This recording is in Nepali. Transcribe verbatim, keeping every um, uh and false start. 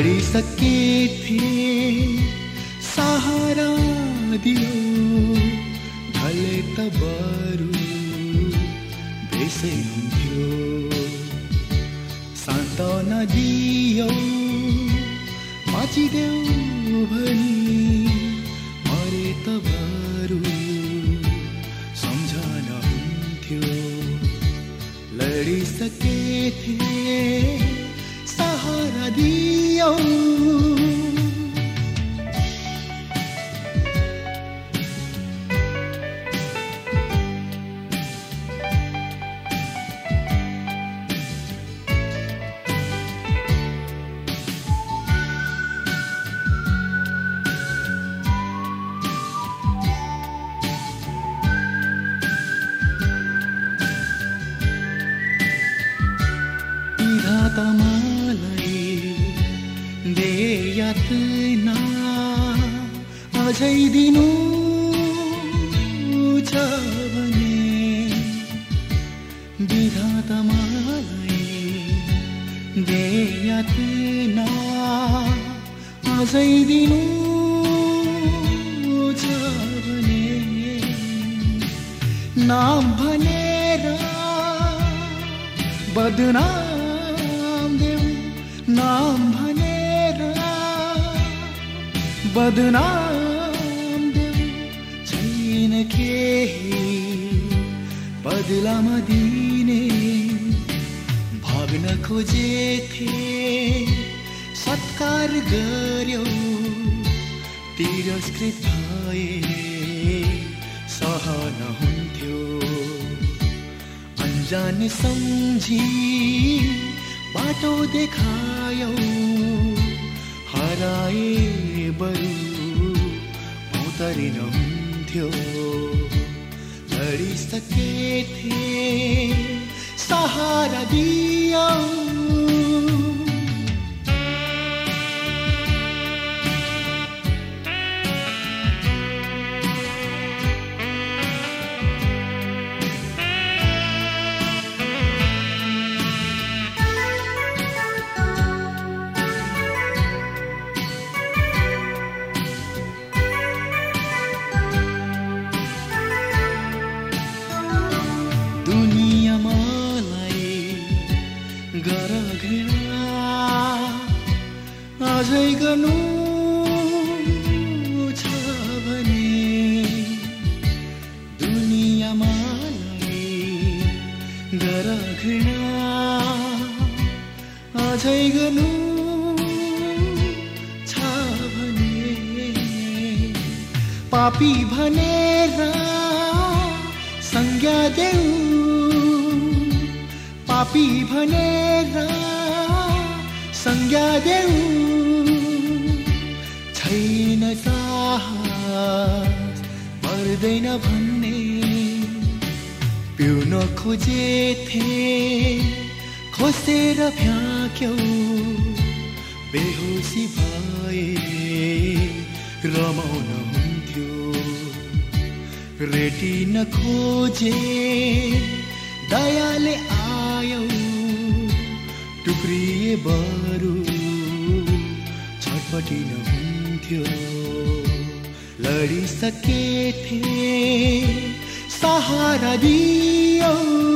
लडिसके थिए सहारा दियो ढले त बरु बेसै हुन्थ्यो सान्त्वना दियो बाँचिदेऊ भनी मरे त बरु सम्झना हुन्थ्यो लडिसके थिए सहारा दियो मलाई दे यातना अझै दिनु छ भने विधाता मलाई दे यातना अझै दिनु छ भने नाम भनेर बदनाम नाम भनेर बदनाम देऊ छैन केही बदलामा दिने भाग्न खोजेथे सत्कार गर्यो तिरस्कृत भए सहन हुन्थ्यो अनजान सम्झी बाटो देखायौ हराए बरु भौतरिन हुन्थ्यो लडिसके थिए सहारा दियो अझै गर्नु छ भने दुनियाँमा गर घृणा अझै गर्नु छ भने पापी भनेर संज्ञा देऊ पापी भनेर संज्ञा देऊ छैन साहस पर्दैन भन्ने पिउन खोजेथे खोसेर फ्याँक्यौ बेहोसी भए रमाउन हुन्थ्यो रेटिन खोजे दयाले आयौ टुक्रिए बरु छटपटिन हुन्थ्यो लडिसके थिए सहारा दियो